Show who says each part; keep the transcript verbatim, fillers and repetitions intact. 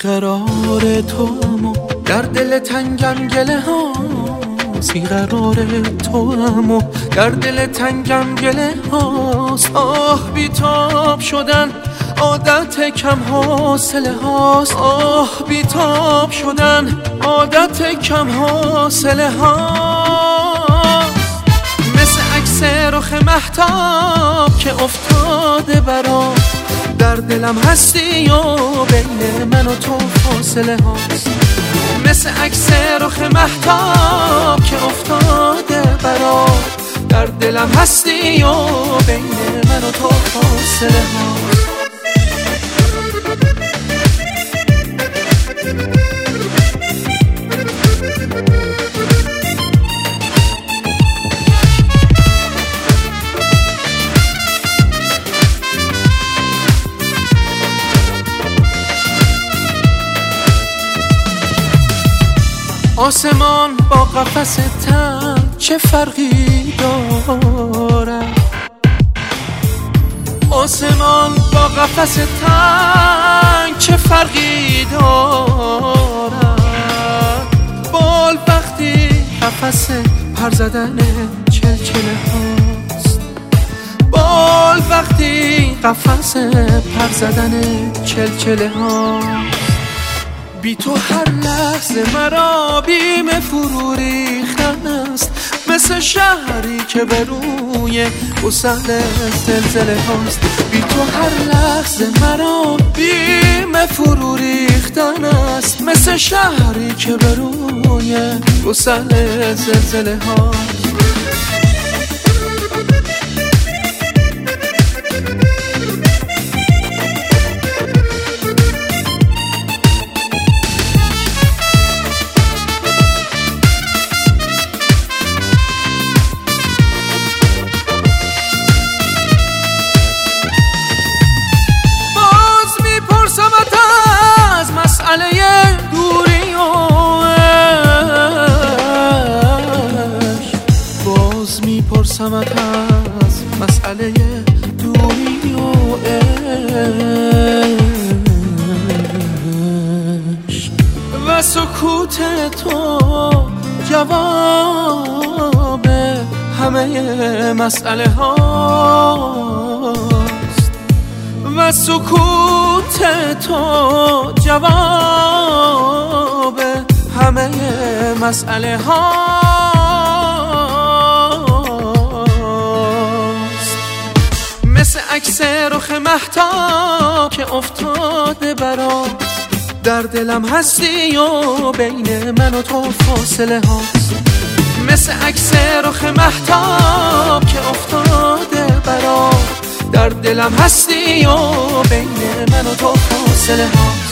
Speaker 1: بیقرار تو امو در دل تنگم گله ها، بیقرار تو امو در دل تنگم گله هاست. آه بیتاب شدن عادت کم حاصله هاست، آه بیتاب شدن عادت کم حاصله هاست. مثل عکس رخ مهتاب که افتاده برام، در دلم هستی و بین من و تو فاصله هاست. مثل عکس رخ مهتاب که افتاده برام، در دلم هستی و بین من و تو فاصله هاست. آسمان با قفس تنگ چه فرقی دارد؟ آسمان با قفس تنگ چه فرقی دارد؟ بال وقتی قفس پر زدن چلچله هاست، بال وقتی قفس پر زدن چلچله هاست. بی تو هر لحظه مرا بیم فرو ریختن است، مثل شهری که به روی گسل زلزله هاست. بی تو هر لحظه مرا بیم فرو ریختن است، مثل شهری که به روی گسل زلزله هاست. دوری و عشق باز میپرسمت از مسئله دوری و عشق، و سکوت تو جواب همه مسئله هاست، و سکوت تو جواب همه مسئله هاست. مثل عکس رخ مهتاب که افتاده برام، در دلم هستی و بین من و تو فاصله هاست. مثل عکس رخ مهتاب که افتاده برام، در دلم هستی و بین من و تو فاصله هاست.